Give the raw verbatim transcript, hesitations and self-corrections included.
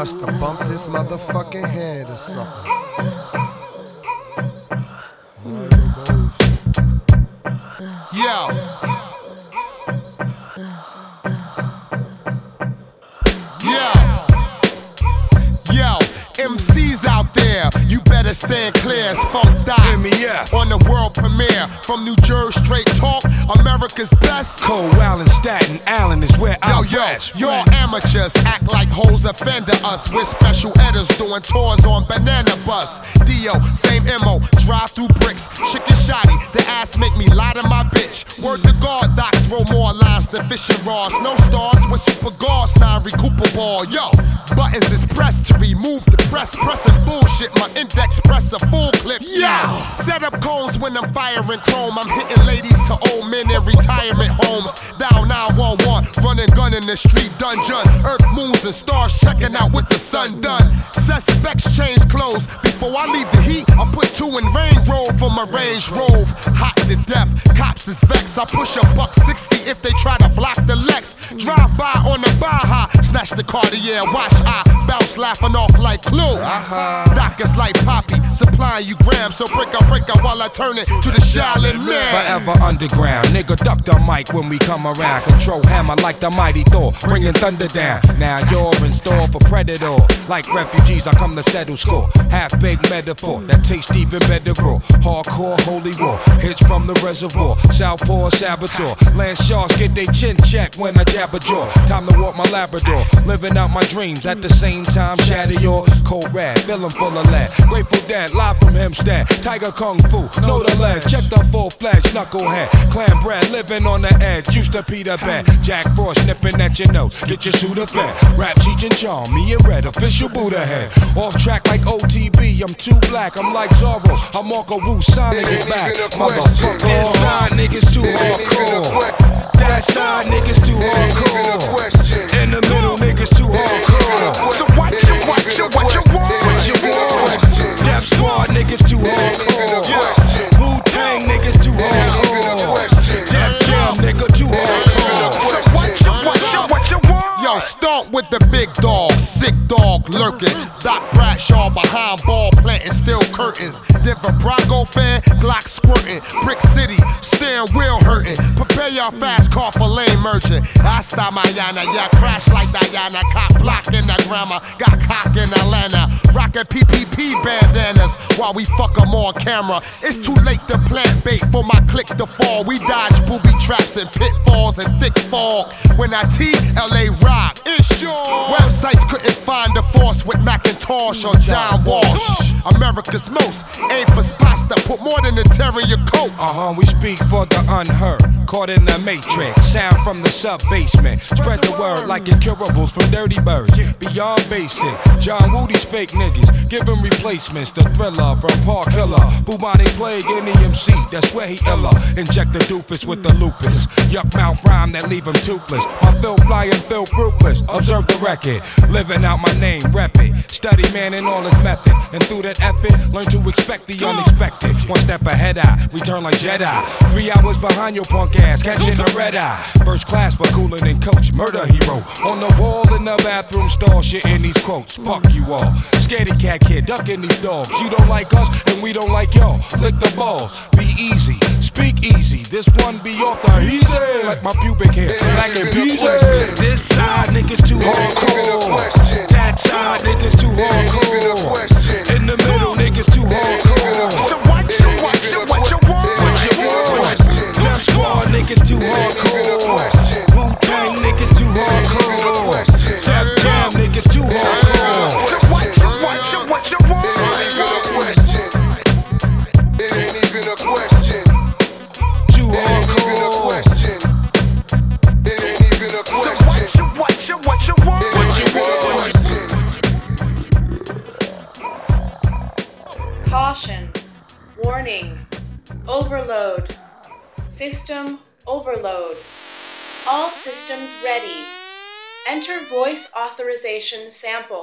must have bumped his motherfucking head or something. Yo. Yo. Yo. M Cs out there, you better stand clear as Funk Die M E F on the world premiere. From New Jersey, straight talk, America's best. Cold Island, Staten Island is where I Yo, rest. yo, y'all amateurs act like hoes offender us. We're special editors doing tours on Banana Bus. Dio, same M O, drive through bricks. Chicken shotty, the ass make me lie to my bitch. Word to God, Doc, throw more lines than fishing rods. No stars with super guards, now recuper ball. Yo, buttons is pressed to remove the press. Pressing bullshit, my index press a full clip. Yeah, set up cones when I'm firing chrome. I'm hitting ladies to old men in retirement homes. Down nine one one, running gun in the street dungeon. Earth, moons, and stars checking out with the sun done. Suspects change clothes. Before I leave the heat, I put two in Range Rover for my Range Rover. Hot to death, cops is vexed. I push a buck sixty if they try to block the Lex. Drive by on the Baja, snatch the Cartier, watch I bounce laughing off like Clue. Uh-huh. Doc is like Poppy, supplying you grams. So break up, break up while I turn it to the Shaolin Man. Forever underground, nigga duck the mic when we come around. Control hammer like the mighty Thor, bringing thunder down. Now you're in store for Predator. Like refugees, I come to settle score. Half-baked metaphor that tastes even better raw. Hardcore, holy war, hits from the reservoir. Southpaw, saboteur, land sharks get they chin checked when I jab a jaw. Time to walk my Labrador, living out my dreams at the same time. Shatter your cold rad, feeling full of lead. Grateful Dead, live from Hempstead. Tiger Kung Fu, know the legs. Check the full-fledged knucklehead. Clan bread, living on the edge. Used to Peter Bed. Jack Frost nipping at your nose. Get your shooter fed. Rap, Cheech and Chong, me and Red, official Buddha head. Off track like O T B, I'm too black. I'm like Zorro. I'm Marco Wu, Sonic it back. Motherfucker. Inside niggas too hardcore. That side niggas too hardcore. In the middle niggas too hardcore. So what you, what you, what you want? What you want? Death Squad niggas too hardcore. Wu-Tang niggas too hardcore. Def Jam nigga too hardcore. So what you, what you, what you want? Yo, start with the big dog, sick dog lurking. Doc Bradshaw behind ball planting, still curtains. Denver Bronco fan, Glock squirting. Brick City, steering wheel hurting. Prepare your fast car for lane merchant. Hasta mañana, yeah, crash like Diana. Cop block in the grammar, got cock in Atlanta. Rockin' P P P bandanas while we fuck 'em on camera. It's too late to plant bait for my click to fall. We dodge booby traps and pitfalls and thick fog. When I T L A rock, it's sure. Websites couldn't find the force with Macintosh or John Walsh. America's most aim for spots that put more than a tear in your coat. Uh-huh, we speak for the unheard. Caught in the matrix, sound from the sub-basement. Spread the word like incurables from Dirty Birds. Beyond basic, John Woody's fake niggas, giving replacements. The Thriller from Park Hiller, bubonic plague in the M C, that's where he illa. Inject the doofus with the lupus. Yuck mouth rhyme that leave him toothless. My filth fly and filth ruthless. Observe the record, living out my name, rep it. Study man in all his method, and through that effort, learn to expect the unexpected. One step ahead, I return like Jedi. Three hours behind your punk ass, catching a red eye. First class, but cooler than Coach, murder hero. On the wall in the bathroom stall, shit in these quotes. Fuck you all. Scaredy cat kid, ducking these dogs. You don't like us, and we don't like y'all. Lick the balls, be easy, speak easy. This one be off the easy, like my pubic hair, like a peasy. This side niggas too hardcore. That side niggas too hardcore. In the middle niggas too hardcore. So what you, what you, what you want? What you want? Death Squad niggas too hardcore. Wu-Tang niggas too hardcore. Def Jam niggas too hardcore. So what you, what you, what you want? It ain't even a question. Too hardcore. It ain't even a question. So what you, what you, what you want? What you want? Caution. Warning. Overload. System overload. All systems ready. Enter voice authorization sample.